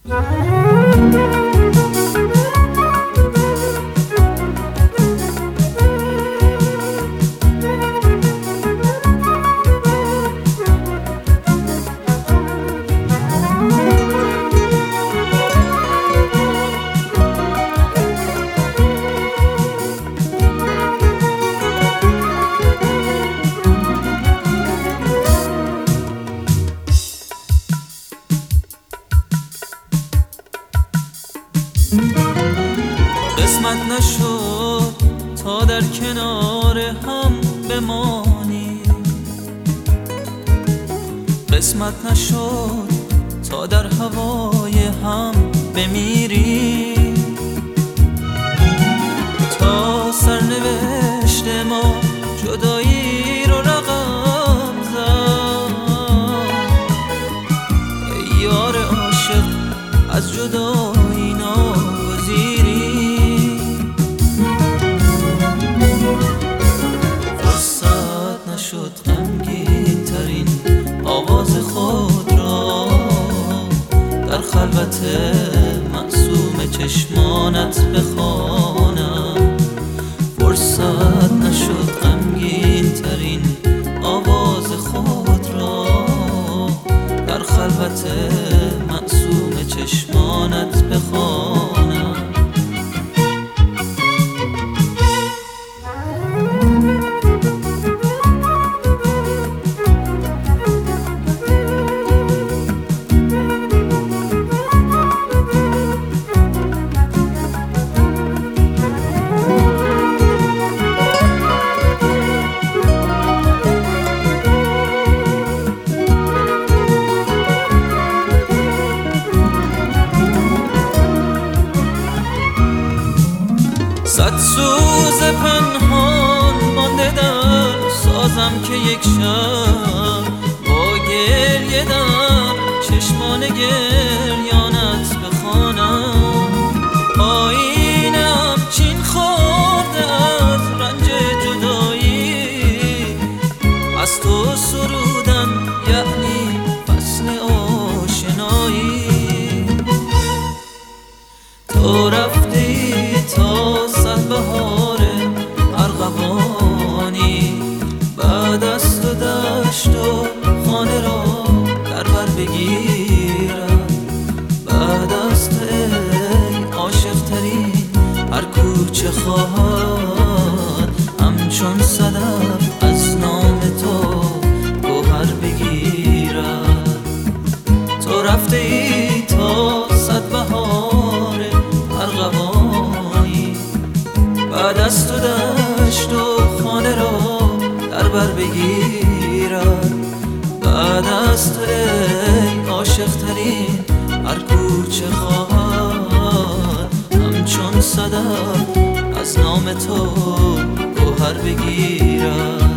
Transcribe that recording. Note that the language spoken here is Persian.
قسمت نشد تا در کنار هم بمانی، قسمت نشد تا در هوای هم بمیری، تا سرنوشت ما جدایی رو رقم زد. ای یار عاشق از جدایی ناگزیری، فرصت نشد غمگین ترین آواز خود را در خلوت معصوم چشمانت بخوانم. فرصت نشد غمگین ترین آواز خود را در خلوت معصوم چشمانت بخوانم. صد سوز پنهان مانده در سازم که یک شب با گریه در چشمان گریانت بخوانم. آینم چین خورده از رنج جدایی، از تو سرودن یعنی فصل آشنایی. تو رفتی تا بهار ارغوانی، بعد از تو دشت و خانه را در بر بگیرم. بعد از تو ای عاشق ترین هر کوچه خواهد همچون صدف از نام تو گوهر بگیرد. تو رفته ای تا صد بهار ارغوانی، بعد از تو دشت و خانه را در بر بگیرد. بعد از تو ای عاشق ترین هر کوچه خواهد همچون صدف از نام تو گوهر بگیرد.